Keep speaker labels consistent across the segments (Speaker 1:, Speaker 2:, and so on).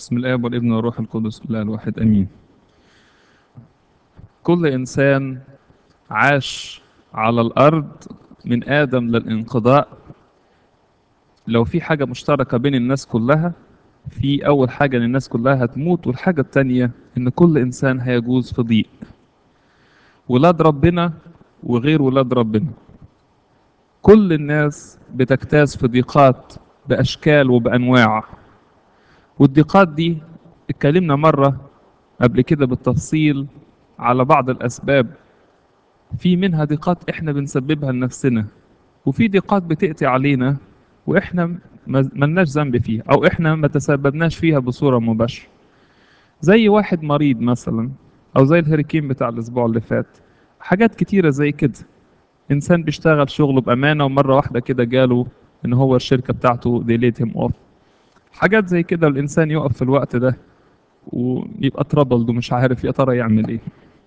Speaker 1: بسم الآب والابن والروح القدس الله الواحد آمين. كل إنسان عاش على الأرض من آدم للانقضاء. لو في حاجة مشتركة بين الناس كلها، في أول حاجة إن الناس كلها هتموت، والحاجة التانية إن كل إنسان هيجوز في ضيق، ولاد ربنا وغير ولاد ربنا. كل الناس بتجتاز في ضيقات بأشكال وبأنواع، والضيقات دي اتكلمنا مرة قبل كده بالتفصيل على بعض الأسباب. في منها ضيقات احنا بنسببها لنفسنا، وفي ضيقات بتأتي علينا واحنا ملناش ذنب فيها او احنا ما تسببناش فيها بصورة مباشرة، زي واحد مريض مثلا، او زي الهريكين بتاع الاسبوع اللي فات. حاجات كتيرة زي كده. انسان بيشتغل شغله بامانة ومرة واحدة كده جاله ان هو الشركة بتاعته ديليت هيم اوف. حاجات زي كده الانسان يقف في الوقت ده ويبقى ترابلد ومش عارف يا ترى يعمل ايه.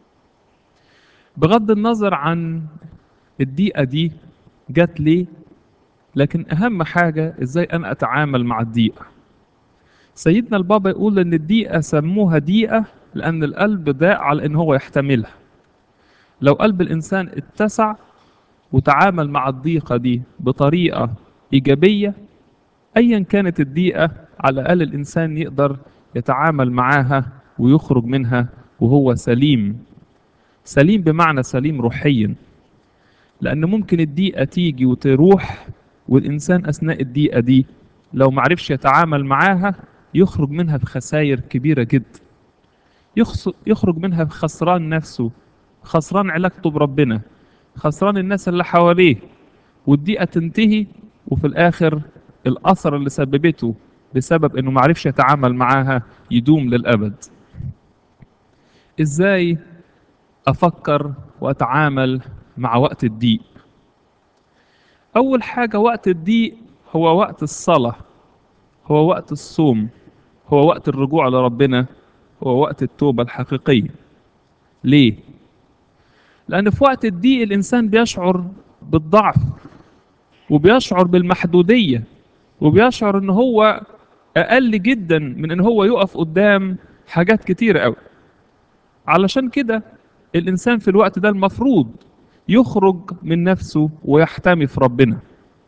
Speaker 1: بغض النظر عن الضيقة دي جات ليه، لكن أهم حاجة إزاي أنا أتعامل مع الضيقة. سيدنا البابا يقول إن الضيقة سموها ضيقة لأن القلب ضاق على إن هو يحتملها. لو قلب الإنسان اتسع وتعامل مع الضيقة دي بطريقة إيجابية، أيا كانت الضيقة، على الأقل الإنسان يقدر يتعامل معاها ويخرج منها وهو سليم. سليم بمعنى سليم روحيا، لأن ممكن الضيقة تيجي وتروح، والإنسان أثناء الضيقة دي لو معرفش يتعامل معاها يخرج منها بخسائر كبيرة جدا. يخرج منها بخسران نفسه، خسران علاقته بربنا، خسران الناس اللي حواليه، والضيقة تنتهي، وفي الآخر الأثر اللي سببته بسبب إنه معرفش يتعامل معاها يدوم للأبد. إزاي أفكر وأتعامل مع وقت الضيق؟ أول حاجة وقت الضيق هو وقت الصلاة، هو وقت الصوم، هو وقت الرجوع لربنا، هو وقت التوبة الحقيقية. ليه؟ لأن في وقت الضيق الإنسان بيشعر بالضعف، وبيشعر بالمحدودية، وبيشعر إن هو أقل جدا من إن هو يقف قدام حاجات كتير أوي. علشان كده الإنسان في الوقت ده المفروض يخرج من نفسه ويحتمي في ربنا.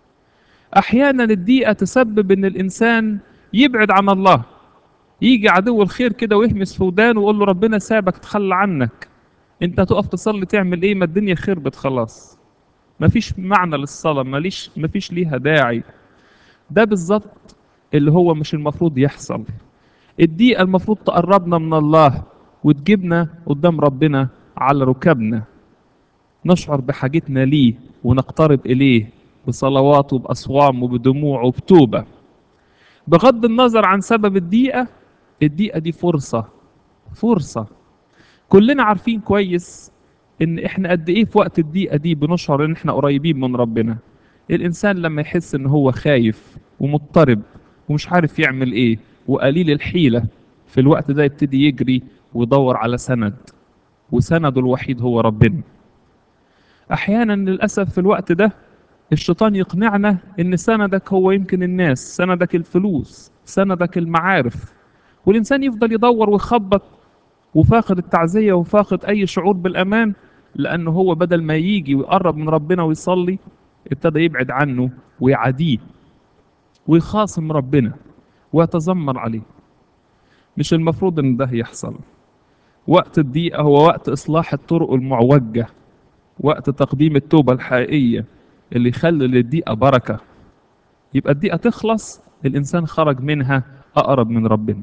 Speaker 1: أحيانا الضيقة تسبب إن الإنسان يبعد عن الله، يجي عدو الخير كده ويهمس في ودانه ويقول له ربنا سابك تخلى عنك، انت تقف تصلي تعمل ايه؟ ما الدنيا خربت خلاص، مفيش معنى للصلاة، مفيش ليها داعي. ده بالظبط اللي هو مش المفروض يحصل. الدقيقة المفروض تقربنا من الله وتجيبنا قدام ربنا على ركبنا، نشعر بحاجتنا ليه ونقترب إليه بصلوات وبأصوام وبدموع وبتوبة. بغض النظر عن سبب الدقيقة، الدقيقة دي فرصة. كلنا عارفين كويس ان احنا قد ايه في وقت الضيقه دي بنشعر ان احنا قريبين من ربنا. الانسان لما يحس ان هو خايف ومضطرب ومش عارف يعمل ايه وقليل الحيله، في الوقت ده يبتدي يجري ويدور على سند، وسنده الوحيد هو ربنا. احيانا للاسف في الوقت ده الشيطان يقنعنا ان سندك هو يمكن الناس، سندك الفلوس، سندك المعارف، والانسان يفضل يدور ويخبط وفاقد التعزية وفاقد أي شعور بالأمان، لأنه هو بدل ما يجي ويقرب من ربنا ويصلي ابتدى يبعد عنه ويعاديه ويخاصم ربنا ويتذمر عليه. مش المفروض إن ده يحصل. وقت الضيقة هو وقت إصلاح الطرق المعوجة، وقت تقديم التوبة الحقيقية اللي يخلي للضيقة بركة. يبقى الضيقة تخلص، الإنسان خرج منها أقرب من ربنا.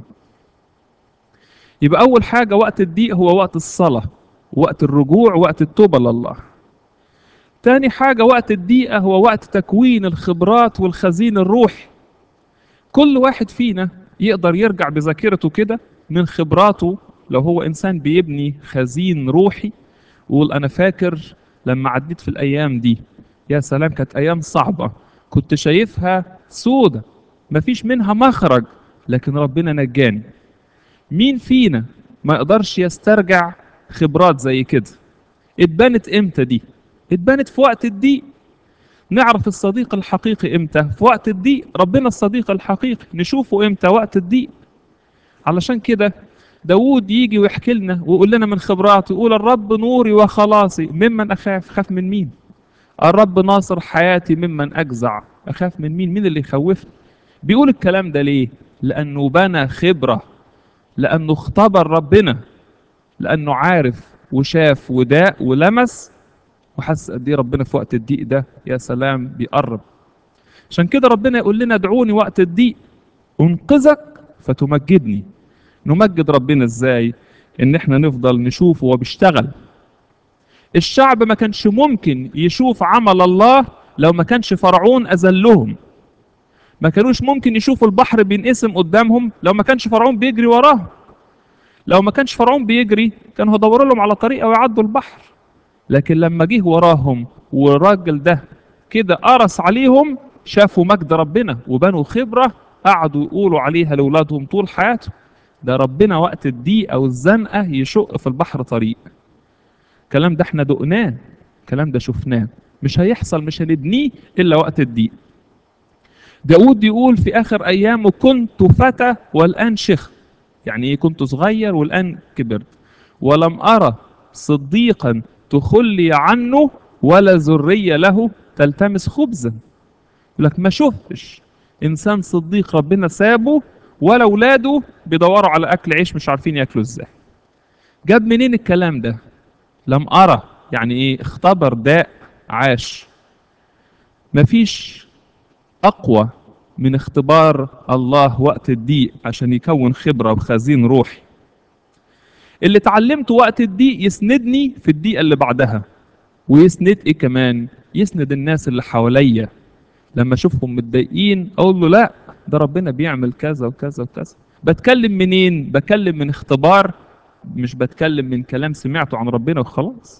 Speaker 1: يبقى أول حاجة وقت الضيق هو وقت الصلاة، وقت الرجوع، وقت التوبة لله. تاني حاجة وقت الضيقة هو وقت تكوين الخبرات والخزين الروحي. كل واحد فينا يقدر يرجع بذاكرته كده من خبراته، لو هو إنسان بيبني خزين روحي، ويقول أنا فاكر لما عديت في الأيام دي، يا سلام كانت أيام صعبة، كنت شايفها سودة مفيش منها مخرج، لكن ربنا نجاني. مين فينا ما يقدرش يسترجع خبرات زي كده؟ اتبنت امتى دي؟ اتبنت في وقت الضيق. نعرف الصديق الحقيقي امتى؟ في وقت الضيق. ربنا الصديق الحقيقي نشوفه امتى؟ وقت الضيق. علشان كده داود يجي ويحكي لنا ويقول لنا من خبراته، يقول الرب نوري وخلاصي ممن أخاف. خاف من مين؟ الرب ناصر حياتي ممن أجزع. أخاف من مين؟ مين اللي يخوفني؟ بيقول الكلام ده ليه؟ لأنه بنى خبرة، لأنه اختبر ربنا، لأنه عارف وشاف وداق ولمس وحس قد ايه ربنا في وقت الضيق ده يا سلام بيقرب. عشان كده ربنا يقول لنا ادعوني وقت الضيق انقذك فتمجدني. نمجد ربنا ازاي؟ ان احنا نفضل نشوفه وهو بيشتغل. الشعب ما كانش ممكن يشوف عمل الله لو ما كانش فرعون اذلهم. ما كانوش ممكن يشوفوا البحر بينقسم قدامهم لو ما كانش فرعون بيجري وراهم. لو ما كانش فرعون بيجري كانوا هيدوروا لهم على طريقه ويعدوا البحر. لكن لما جه وراهم والراجل ده كده قرص عليهم، شافوا مجد ربنا وبنوا خبرة قعدوا يقولوا عليها لأولادهم طول حياتهم. ده ربنا وقت الضيق أو الزنقة يشق في البحر طريق. الكلام ده احنا دقناه، الكلام ده شفناه. مش هيحصل، مش هنبنيه إلا وقت الضيق. داود يقول في آخر أيامه كنت فتى والآن شيخ. يعني إيه كنت صغير والآن كبرت؟ ولم أرى صديقا تخلي عنه ولا ذرية له تلتمس خبزا. يقول لك ما شفتش إنسان صديق ربنا سابه ولا أولاده بيدوروا على أكل عيش مش عارفين ياكلوا إزاي. جاب منين الكلام ده؟ لم أرى يعني إيه؟ اختبر داء، عاش. مفيش أقوى من اختبار الله وقت الضيق عشان يكون خبرة وخزين روحي. اللي اتعلمته وقت الضيق يسندني في الضيقة اللي بعدها. ويسند ايه كمان؟ يسند الناس اللي حواليا. لما اشوفهم متضايقين اقول له لا، ده ربنا بيعمل كذا وكذا وكذا. بتكلم منين؟ بتكلم من اختبار، مش بتكلم من كلام سمعته عن ربنا وخلاص.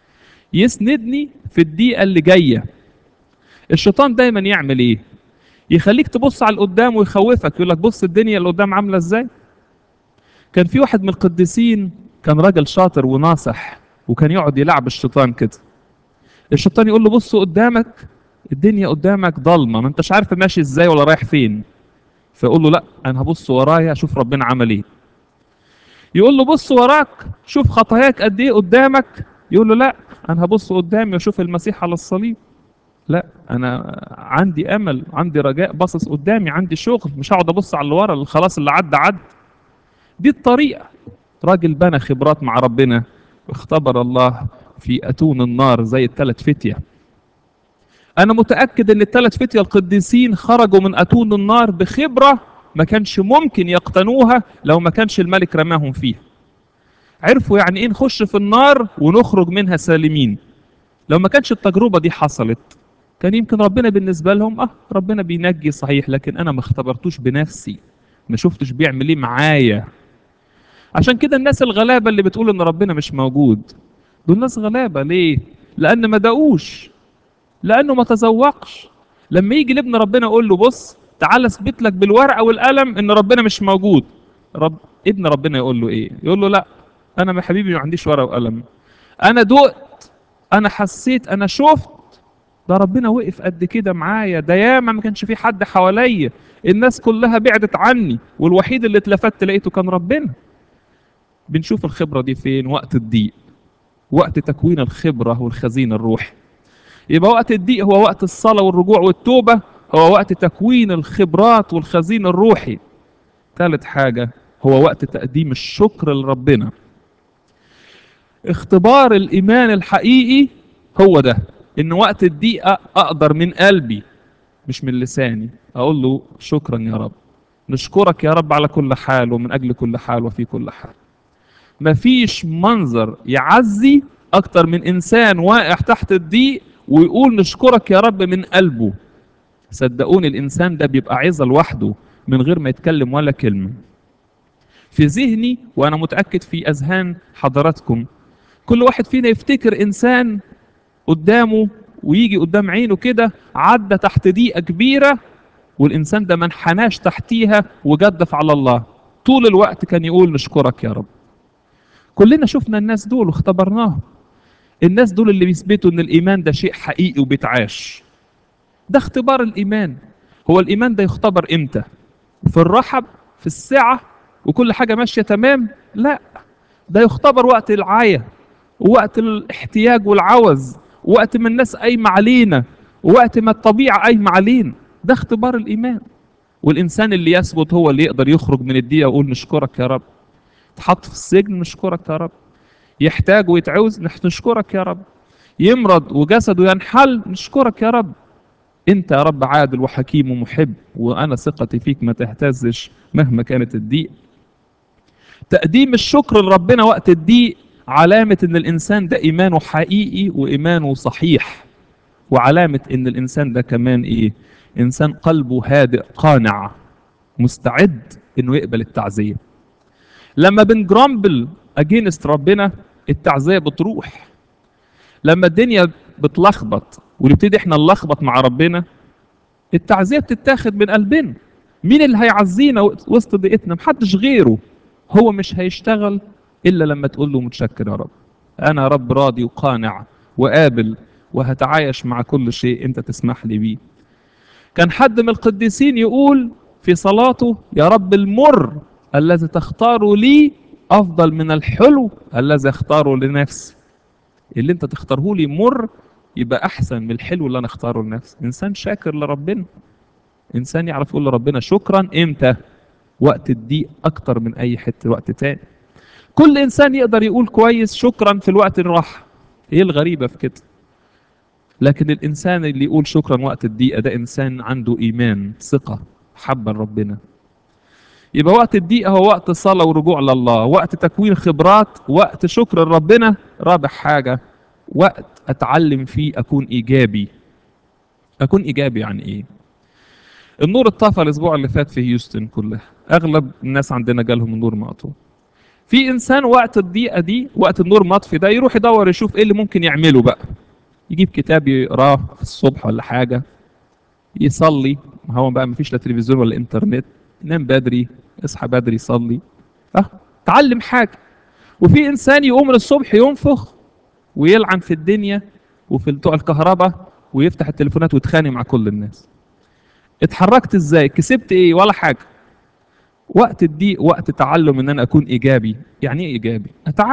Speaker 1: يسندني في الضيقة اللي جاية. الشيطان دايما يعمل ايه؟ يخليك تبص على القدام ويخوفك، يقول لك بص الدنيا اللي قدام عاملة ازاي. كان في واحد من القديسين كان راجل شاطر وناصح، وكان يقعد يلعب الشيطان كده. الشيطان يقول له بص قدامك، الدنيا قدامك ضلمه، ما انتش عارف ماشي ازاي ولا رايح فين. فيقول له لا، انا هبص ورايا اشوف ربنا عمل ايه. يقول له بص وراك شوف خطاياك قد ايه قدامك. يقول له لا، انا هبص قدامي واشوف المسيح على الصليب. لا، انا عندي امل، عندي رجاء، باصص قدامي، عندي شغل، مش هقعد ابص على اللي ورا، اللي خلاص اللي عدى عدى. دي الطريقه. راجل بنى خبرات مع ربنا واختبر الله في اتون النار زي الثلاث فتيه. انا متاكد ان الثلاث فتيه القديسين خرجوا من اتون النار بخبره ما كانش ممكن يقتنوها لو ما كانش الملك رماهم فيها. عرفوا يعني ايه نخش في النار ونخرج منها سالمين. لو ما كانش التجربه دي حصلت كان يمكن ربنا بالنسبه لهم ربنا بينجي صحيح، لكن انا ما اختبرتوش بنفسي، ما شفتش بيعمل ايه معايا. عشان كده الناس الغلابه اللي بتقول ان ربنا مش موجود، دول ناس غلابه. ليه؟ لان ما دقوش، لانه ما تذوقش. لما يجي لابن ربنا يقول له بص تعال اثبت لك بالورقه والقلم ان ربنا مش موجود، ابن ربنا يقول له ايه؟ يقول له لا، انا يا حبيبي ما عنديش ورقه وقلم. انا دقت، انا حسيت، انا شفت. ده ربنا وقف قد كده معايا، ده ياما ما كانش في حد حواليا، الناس كلها بعدت عني والوحيد اللي اتلفت لقيته كان ربنا. بنشوف الخبره دي فين؟ وقت الضيق، وقت تكوين الخبره والخزين الروحي. يبقى وقت الضيق هو وقت الصلاة والرجوع والتوبة، هو وقت تكوين الخبرات والخزين الروحي. ثالث حاجة هو وقت تقديم الشكر لربنا. اختبار الإيمان الحقيقي هو ده، إن وقت الضيق أقدر من قلبي مش من لساني أقول له شكرا يا رب، نشكرك يا رب على كل حال ومن أجل كل حال وفي كل حال. مفيش منظر يعزي أكتر من إنسان واقع تحت الضيق ويقول نشكرك يا رب من قلبه. صدقوني الإنسان ده بيبقى عظة لوحده من غير ما يتكلم ولا كلمة. في ذهني وأنا متأكد في أذهان حضراتكم، كل واحد فينا يفتكر إنسان قدامه ويجي قدام عينه كده عدى تحت ضيقة كبيرة، والإنسان ده ما انحناش تحتيها وجدف على الله، طول الوقت كان يقول نشكرك يا رب. كلنا شفنا الناس دول واختبرناهم. الناس دول اللي بيثبتوا ان الايمان ده شيء حقيقي وبيتعاش. ده اختبار الايمان. هو الايمان ده يختبر امتى؟ في الرحب، في السعة، وكل حاجة ماشية تمام. لا، ده يختبر وقت العاية، ووقت الاحتياج والعوز، ووقت ما الناس قايمة علينا، ووقت ما الطبيعة قايمة علينا. ده اختبار الإيمان. والإنسان اللي يثبت هو اللي يقدر يخرج من الدقيقة ويقول نشكرك يا رب. اتحط في السجن نشكرك يا رب. يحتاج ويتعوز نشكرك يا رب. يمرض وجسده ينحل نشكرك يا رب. انت يا رب عادل وحكيم ومحب، وانا ثقتي فيك ما تهتزش مهما كانت الضيق. تقديم الشكر لربنا وقت الضيق علامة ان الانسان ده ايمانه حقيقي وايمانه صحيح، وعلامة ان الانسان ده كمان ايه؟ انسان قلبه هادئ قانع مستعد انه يقبل التعزية. لما بنجرامبل اجينست ربنا التعزية بتروح. لما الدنيا بتلخبط ونبتدي احنا نلخبط مع ربنا التعزية بتتاخد من قلبنا. مين اللي هيعزينا وسط ضيقتنا؟ محدش غيره. هو مش هيشتغل الا لما تقول له متشكر يا رب، انا يا رب راضي وقانع وقابل وهتعايش مع كل شيء انت تسمح لي بيه. كان حد من القديسين يقول في صلاته: يا رب المر الذي تختاره لي افضل من الحلو الذي اختاره لنفسي. اللي انت تختاره لي مر يبقى احسن من الحلو اللي انا اختاره لنفسي. انسان شاكر لربنا، انسان يعرف يقول لربنا شكرا امتى؟ وقت الضيق اكتر من اي حته وقت تاني. كل انسان يقدر يقول كويس شكرا في الوقت الراحه، ايه الغريبه في كده؟ لكن الانسان اللي يقول شكرا وقت الضيقه ده انسان عنده ايمان ثقه حبا ربنا. يبقى وقت الضيقه هو وقت صلاه ورجوع لله، وقت تكوين خبرات، وقت شكر لربنا. رابع حاجه، وقت اتعلم فيه اكون ايجابي. اكون ايجابي يعني ايه؟ النور اتطفى الاسبوع اللي فات في هيوستن كلها، اغلب الناس عندنا جالهم النور مقطوع. في انسان وقت الضيقه دي، وقت النور مطفي ده، يروح يدور يشوف ايه اللي ممكن يعمله بقى. يجيب كتاب يقراه في الصبح ولا حاجه، يصلي. هو بقى مفيش لا تلفزيون ولا انترنت، ينام بدري يصحى بدري يصلي. اه، اتعلم حاجه. وفي انسان يقوم من الصبح ينفخ ويلعن في الدنيا وفي بتوع الكهرباء ويفتح التليفونات ويتخانق مع كل الناس. اتحركت ازاي؟ كسبت ايه؟ ولا حاجه. وقت الضيق وقت تعلم ان انا اكون ايجابي. يعني ايه ايجابي؟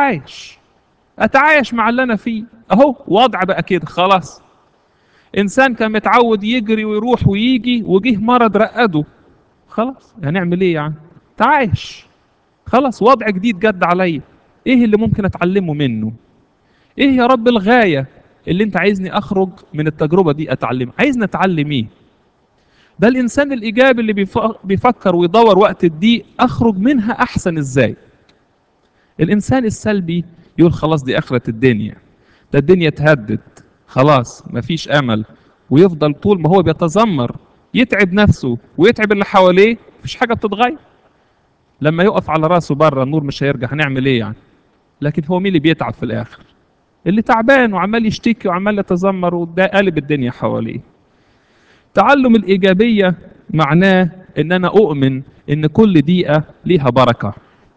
Speaker 1: اتعايش مع اللي انا فيه. اهو وضع بقى كده خلاص. انسان كان متعود يجري ويروح ويجي وجه مرض رقده، خلاص هنعمل ايه يعني؟ تعايش. خلاص وضع جديد جد عليا، ايه اللي ممكن اتعلمه منه؟ ايه يا رب الغاية اللي انت عايزني اخرج من التجربة دي اتعلم؟ عايزني اتعلم ايه؟ ده الانسان الايجابي اللي بيفكر ويدور وقت الضيق اخرج منها احسن ازاي. الانسان السلبي يقول خلاص دي اخرة الدنيا، ده الدنيا اتهدت خلاص مفيش امل، ويفضل طول ما هو بيتذمر يتعب نفسه ويتعب اللي حواليه، مفيش حاجة بتتغير. لما يقف على راسه بره النور مش هيرجع، هنعمل ايه يعني؟ لكن هو مين اللي بيتعب في الاخر؟ اللي تعبان وعمال يشتكي وعمال يتذمر وده قالب الدنيا حواليه. تعلم الإيجابية معناه إن أنا أؤمن إن كل دقيقة ليها بركة.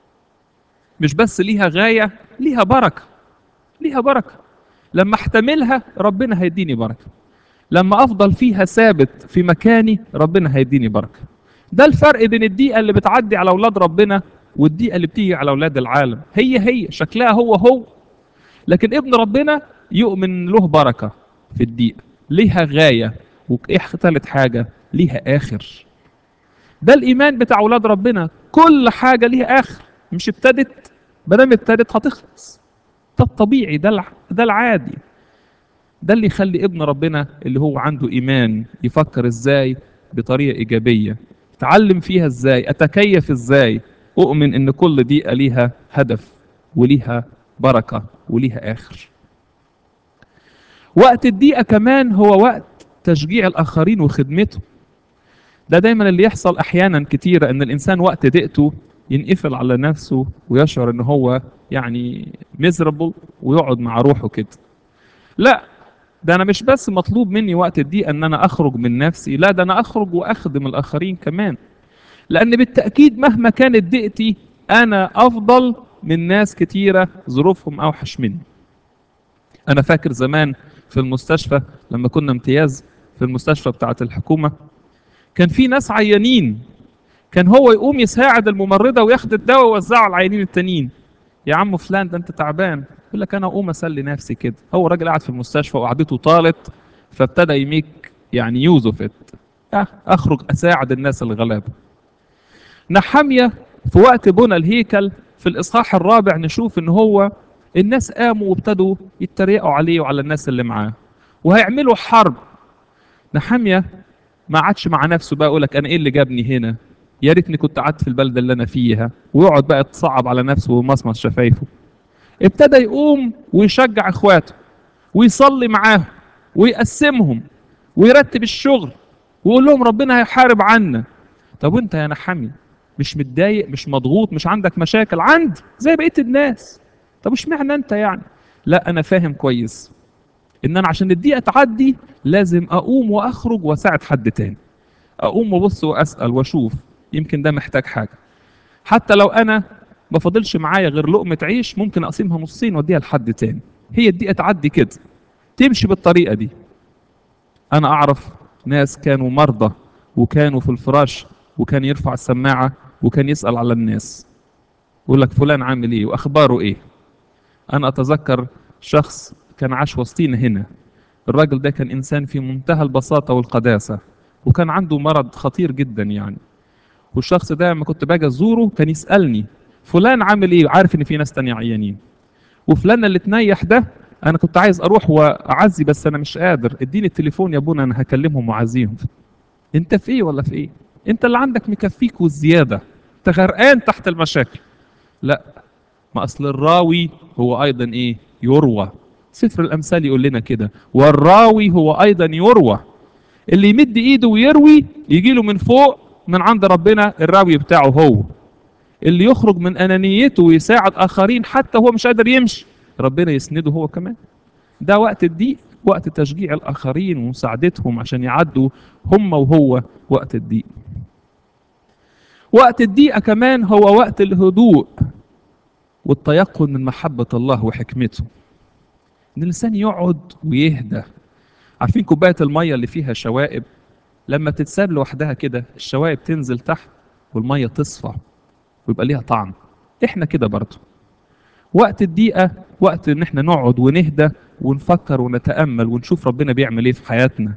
Speaker 1: مش بس ليها غاية، ليها بركة. ليها بركة. لما احتملها ربنا هيديني بركة. لما أفضل فيها ثابت في مكاني ربنا هيديني بركة. ده الفرق بين الدقيقة اللي بتعدي على أولاد ربنا والدقيقة اللي بتيجي على أولاد العالم. هي شكلها هو، لكن ابن ربنا يؤمن له بركة في الدقيقة، ليها غاية. وإيه ثالث حاجة؟ ليها آخر. ده الايمان بتاع اولاد ربنا، كل حاجه ليها اخر. مش ابتدت، ما دام ابتدت هتخلص. ده الطبيعي، ده العادي. ده اللي يخلي ابن ربنا اللي هو عنده ايمان يفكر ازاي بطريقه ايجابيه، اتعلم فيها ازاي، اتكيف ازاي، اؤمن ان كل دقيقه ليها هدف وليها بركه وليها اخر. وقت الدقيقه كمان هو وقت تشجيع الاخرين وخدمتهم. ده دايما اللي يحصل احيانا كتيرة، ان الانسان وقت ضيقته ينقفل على نفسه ويشعر ان هو يعني ميزربل ويقعد مع روحه كده. لا، ده انا مش بس مطلوب مني وقت الضيق ان انا اخرج من نفسي، لا ده انا اخرج واخدم الاخرين كمان. لان بالتأكيد مهما كانت ضيقتي انا افضل من ناس كتيرة ظروفهم اوحش مني. انا فاكر زمان في المستشفى لما كنا امتياز في المستشفى بتاعة الحكومة، كان في ناس عيانين كان هو يقوم يساعد الممرضة وياخد الدواء ويوزعه على العيانين التانيين. يا عم فلان ده انت تعبان، يقول لك انا اقوم اسلي نفسي كده. هو راجل قاعد في المستشفى وقعدته طالت، فابتدى يميك يعني يوزفت، اخرج اساعد الناس الغلابه. نحمية في وقت بنى الهيكل في الاصحاح الرابع نشوف ان هو الناس قاموا وابتدوا يتريقوا عليه وعلى الناس اللي معاه وهيعملوا حرب. نحمية ما عادش مع نفسه بقى يقول لك انا ايه اللي جابني هنا، يا ريتني كنت قعدت في البلده اللي انا فيها، ويقعد بقى يتصعب على نفسه ومصمص شفايفه. ابتدى يقوم ويشجع اخواته ويصلي معاهم ويقسمهم ويرتب الشغل ويقول لهم ربنا هيحارب عنا. طب وانت يا نحمي مش متضايق، مش مضغوط، مش عندك مشاكل؟ عندي زي بقيه الناس. طب اشمعنى انت يعني؟ لا انا فاهم كويس ان انا عشان الدقيقه تعدي لازم اقوم واخرج واساعد حد تاني، اقوم وابص واسال واشوف يمكن ده محتاج حاجه. حتى لو انا ما فاضلش معايا غير لقمه عيش ممكن اقسمها نصين واديها لحد تاني. هي الدقيقه تعدي كده، تمشي بالطريقه دي. انا اعرف ناس كانوا مرضى وكانوا في الفراش وكان يرفع السماعه وكان يسال على الناس، يقول لك فلان عامل ايه واخباره ايه. انا اتذكر شخص كان عاش وسطينا هنا، الراجل ده كان انسان في منتهى البساطه والقداسه، وكان عنده مرض خطير جدا يعني. والشخص ده لما كنت باجي ازوره كان يسالني فلان عامل ايه، عارف ان في ناس تانية عيانين. وفلان اللي تنيح ده انا كنت عايز اروح واعزي بس انا مش قادر، اديني التليفون يا ابونا انا هكلمهم واعزيهم. انت في ايه ولا في ايه؟ انت اللي عندك مكفيك والزياده، انت غرقان تحت المشاكل. لا، ما اصل الراوي هو ايضا ايه؟ يروى. سفر الامثال يقول لنا كده، والراوي هو ايضا يروى. اللي يمد ايده ويروي يجي له من فوق من عند ربنا الراوي بتاعه هو. اللي يخرج من انانيته ويساعد اخرين حتى هو مش قادر يمشي، ربنا يسنده هو كمان. ده وقت الضيق، وقت تشجيع الاخرين ومساعدتهم عشان يعدوا هم وهو وقت الضيق. وقت الضيقه كمان هو وقت الهدوء والتيقن من محبه الله وحكمته، ان الانسان يقعد ويهدى. عارفين كوبايه الميه اللي فيها شوائب، لما تتساب لوحدها كده الشوائب تنزل تحت والميه تصفى ويبقى ليها طعم. احنا كده برضه وقت الضيقه وقت ان احنا نقعد ونهدى ونفكر ونتامل ونشوف ربنا بيعمل ايه في حياتنا.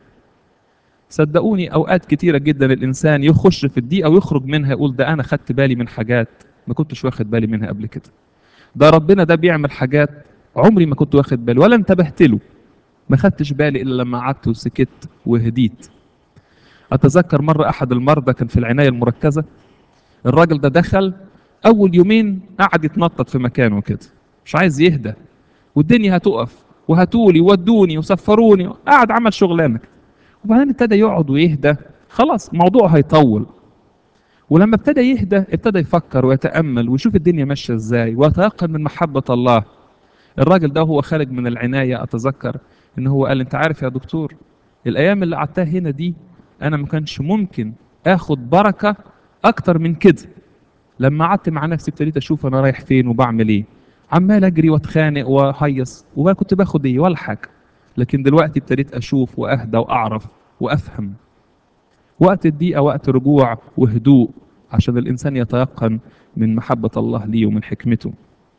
Speaker 1: صدقوني اوقات كتيره جدا الانسان يخش في الضيقه ويخرج منها يقول ده انا خدت بالي من حاجات ما كنتش واخد بالي منها قبل كده، ده ربنا ده بيعمل حاجات عمري ما كنت واخد بالي ولا انتبهت له، ما خدتش بالي الا لما قعدت وسكت وهديت. اتذكر مره احد المرضى كان في العنايه المركزه، الراجل ده دخل اول يومين قعد يتنطط في مكانه كده مش عايز يهدى، والدنيا هتقف وهتولي ودوني وسفروني، قعد عمل شغلانه. وبعدين ابتدى يقعد ويهدى، خلاص الموضوع هيطول. ولما ابتدى يهدى ابتدى يفكر ويتامل ويشوف الدنيا ماشيه ازاي ويتيقن من محبه الله. الراجل ده هو خارج من العنايه اتذكر ان هو قال انت عارف يا دكتور، الايام اللي قعدتها هنا دي انا ما كانش ممكن اخد بركه اكتر من كده. لما قعدت مع نفسي ابتديت اشوف انا رايح فين وبعمل ايه، عمال اجري واتخانق واهيص وما كنت باخد ايه ولا حاجه. لكن دلوقتي ابتديت اشوف واهدى واعرف وافهم. وقت الضيقه وقت رجوع وهدوء عشان الانسان يتيقن من محبه الله ليه ومن حكمته.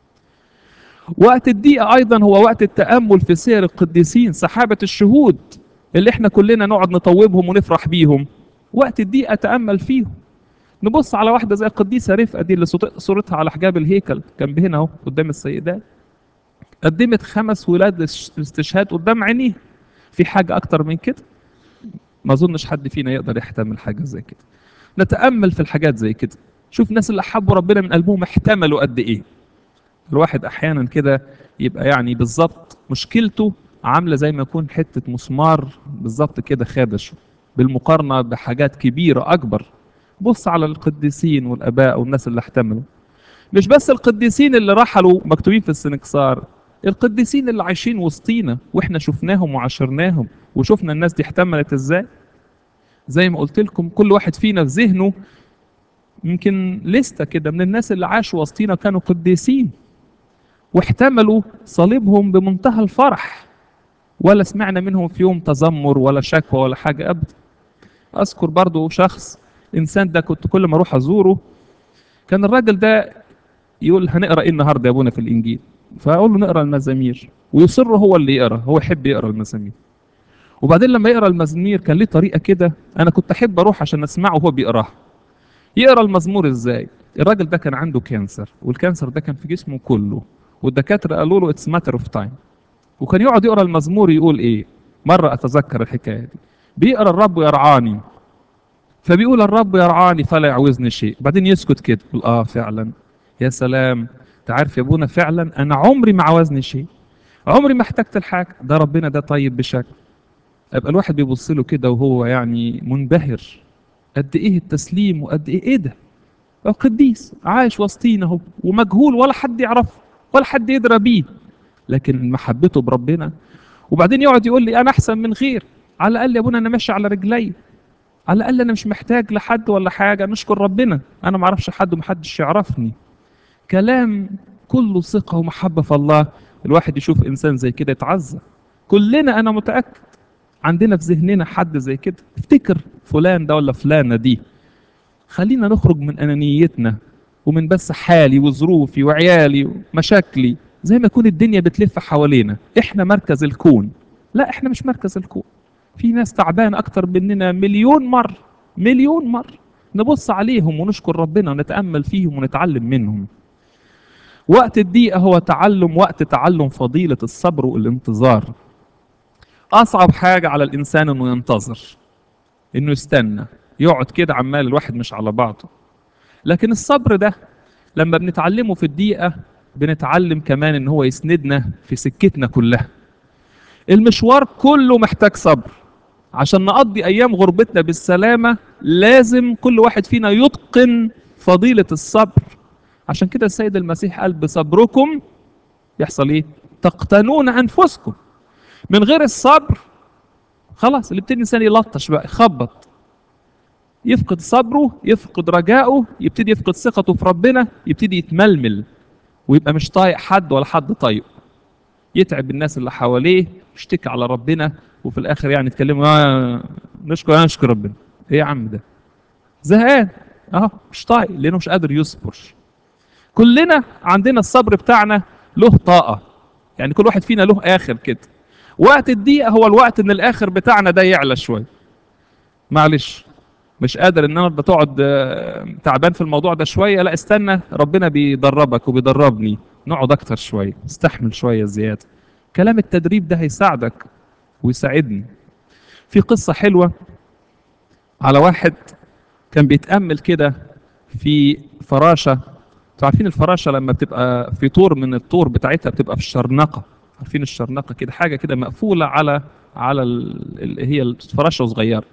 Speaker 1: وقت الضيقه ايضا هو وقت التامل في سير القديسين سحابه الشهود اللي احنا كلنا نقعد نطوبهم ونفرح بيهم. وقت الضيقه تامل فيهم. نبص على واحده زي القديسه رفقه دي اللي صورتها على حجاب الهيكل جنب هنا اهو قدام السيدات، قدمت 5 ولاد استشهاد قدام عينيه. في حاجه اكتر من كده؟ ما اظنش حد فينا يقدر يحتمل حاجه زي كده. نتامل في الحاجات زي كده، شوف الناس اللي حبوا ربنا من قلبهم احتملوا قد ايه. الواحد احيانا كده يبقى يعني بالظبط مشكلته عامله زي ما يكون حته مسمار بالظبط كده خادش بالمقارنه بحاجات كبيره اكبر. بص على القديسين والاباء والناس اللي احتملوا، مش بس القديسين اللي رحلوا مكتوبين في السنكسار، القديسين اللي عايشين وسطينا واحنا شفناهم وعاشرناهم وشفنا الناس دي احتملت ازاي. زي ما قلت لكم كل واحد فينا في ذهنه يمكن لستة كده من الناس اللي عاشوا وسطينا كانوا قديسين واحتملوا صليبهم بمنتهى الفرح، ولا سمعنا منهم في يوم تذمر ولا شكوى ولا حاجة أبدا. أذكر برضو شخص الانسان ده كنت كل ما اروح ازوره كان الراجل ده يقول هنقرا ايه النهارده يا ابونا في الانجيل، فاقول له نقرا المزامير، ويصر هو اللي يقرا، هو يحب يقرا المزامير. وبعدين لما يقرا المزامير كان ليه طريقه كده انا كنت احب اروح عشان اسمعه وهو بيقراها. يقرا المزمور ازاي؟ الراجل ده كان عنده كانسر، والكانسر ده كان في جسمه كله، والدكاتره قالوا له اتس ماتر اوف تايم. وكان يقعد يقرا المزمور يقول ايه؟ مره اتذكر الحكايه دي، بيقرا الرب يرعاني، فبيقول الرب يرعاني فلا يعوزني شيء، بعدين يسكت كده يقول اه فعلا، يا سلام، انت عارف يا ابونا فعلا انا عمري ما عوزني شيء، عمري ما احتجت الحاجه، ده ربنا ده طيب بشكل. يبقى الواحد بيبص له كده وهو يعني منبهر قد ايه التسليم، وقد ايه ده قديس عايش وسطينا اهو ومجهول ولا حد يعرفه ولا حد يدرى بيه، لكن محبته بربنا. وبعدين يقعد يقول لي انا احسن من غير، على الاقل يا ابونا انا ماشي على رجلي، على الاقل انا مش محتاج لحد ولا حاجه، نشكر ربنا انا ما اعرفش حد ومحدش يعرفني. كلام كله ثقه ومحبه في الله. الواحد يشوف انسان زي كده يتعزى. كلنا انا متاكد عندنا في ذهننا حد زي كده، افتكر فلان ده ولا فلانه دي. خلينا نخرج من انانيتنا ومن بس حالي وظروفي وعيالي ومشاكلي، زي ما يكون الدنيا بتلف حوالينا احنا مركز الكون. لا، احنا مش مركز الكون. في ناس تعبانه اكتر مننا مليون مره، مليون مره. نبص عليهم ونشكر ربنا ونتامل فيهم ونتعلم منهم. وقت الضيقه هو تعلم، وقت تعلم فضيله الصبر والانتظار. اصعب حاجه على الانسان انه ينتظر، انه يستنى، يقعد كده عمال الواحد مش على بعضه. لكن الصبر ده لما بنتعلمه في الدقيقة بنتعلم كمان ان هو يسندنا في سكتنا كلها. المشوار كله محتاج صبر. عشان نقضي ايام غربتنا بالسلامة لازم كل واحد فينا يتقن فضيلة الصبر. عشان كده السيد المسيح قال بصبركم يحصل ايه؟ تقتنون انفسكم. من غير الصبر خلاص اللي بتدي الانسان يلطش بقى، يخبط، يفقد صبره، يفقد رجائه، يبتدي يفقد ثقته في ربنا، يبتدي يتململ ويبقى مش طايق حد ولا حد طايقه، يتعب الناس اللي حواليه، يشتكي على ربنا، وفي الاخر يعني يتكلموا نشكر ربنا. ايه يا عم ده؟ زهقان، اهو مش طايق لانه مش قادر يصبر. كلنا عندنا الصبر بتاعنا له طاقه، يعني كل واحد فينا له اخر كده. وقت الضيقه هو الوقت ان الاخر بتاعنا ده يعلى شويه. معلش مش قادر ان انا تقعد تعبان في الموضوع ده شويه، لا استنى ربنا بيدربك وبيدربني، نقعد اكتر شويه، استحمل شويه زياده. كلام التدريب ده هيساعدك ويساعدني. في قصه حلوه على واحد كان بيتامل كده في فراشه. انتوا عارفين الفراشه لما بتبقى في طور من الطور بتاعتها بتبقى في الشرنقه، عارفين الشرنقه كده حاجه كده مقفوله على هي الفراشه صغيره.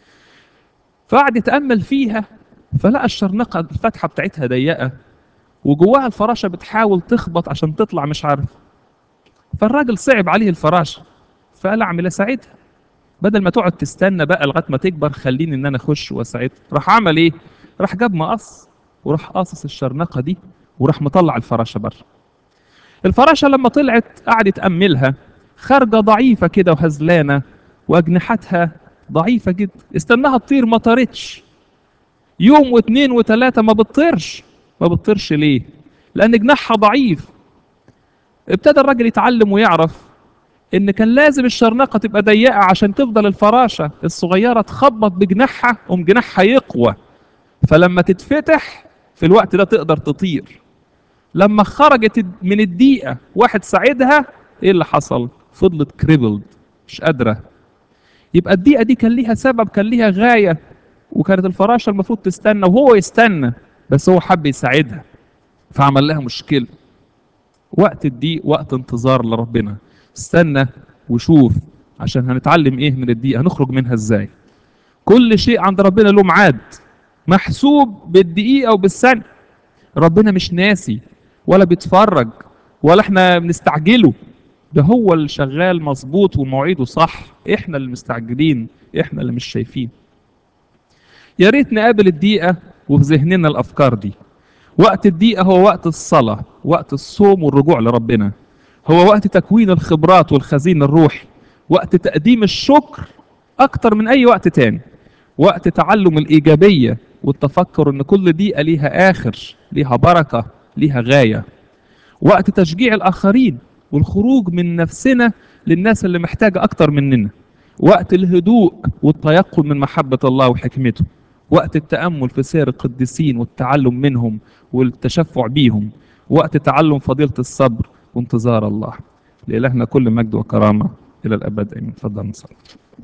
Speaker 1: فقعد يتامل فيها، فلقى الشرنقه الفتحه بتاعتها ضيقه، وجواها الفراشه بتحاول تخبط عشان تطلع مش عارف. فالراجل صعب عليه الفراشه، فقال اعمل اساعدها، بدل ما تقعد تستنى بقى لغايه ما تكبر خليني ان انا اخش واساعدها. راح عمل ايه؟ راح جاب مقص وراح قاصص الشرنقه دي، وراح مطلع الفراشه بره. الفراشه لما طلعت قعد يتاملها، خارجه ضعيفه كده وهزلانه، واجنحتها ضعيفه جدا، استناها تطير ما طارتش. يوم واثنين وثلاثة ما بتطيرش. ما بتطيرش ليه؟ لأن جناحها ضعيف. ابتدى الراجل يتعلم ويعرف إن كان لازم الشرنقة تبقى ضيقة عشان تفضل الفراشة الصغيرة تخبط بجناحها، جناحها يقوى، فلما تتفتح في الوقت ده تقدر تطير. لما خرجت من الدقيقة واحد ساعدها، إيه اللي حصل؟ فضلت كريبلد، مش قادرة. يبقى الدقيقة دي كان ليها سبب، كان ليها غاية، وكانت الفراشة المفروض تستنى وهو يستنى، بس هو حب يساعدها فعمل لها مشكلة. وقت الضيق وقت انتظار لربنا. استنى وشوف، عشان هنتعلم ايه من الضيق، هنخرج منها ازاي. كل شيء عند ربنا له ميعاد، محسوب بالدقيقة وبالثانية. ربنا مش ناسي ولا بيتفرج ولا احنا بنستعجله، ده هو اللي شغال مظبوط ومواعيده صح، احنا اللي مستعجلين، احنا اللي مش شايفين. يا ريت نقابل الدقيقة وفي ذهننا الافكار دي. وقت الضيقة هو وقت الصلاة، وقت الصوم والرجوع لربنا، هو وقت تكوين الخبرات والخزين الروحي، وقت تقديم الشكر أكتر من أي وقت تاني، وقت تعلم الإيجابية والتفكر ان كل دقيقة ليها اخر، ليها بركة، ليها غاية. وقت تشجيع الاخرين والخروج من نفسنا للناس اللي محتاجة اكتر مننا. وقت الهدوء والتيقن من محبة الله وحكمته. وقت التأمل في سير القديسين والتعلم منهم والتشفع بيهم. وقت تعلم فضيلة الصبر وانتظار الله. لإلهنا كل مجد وكرامة إلى الأبد. آمين. اتفضل نصلي.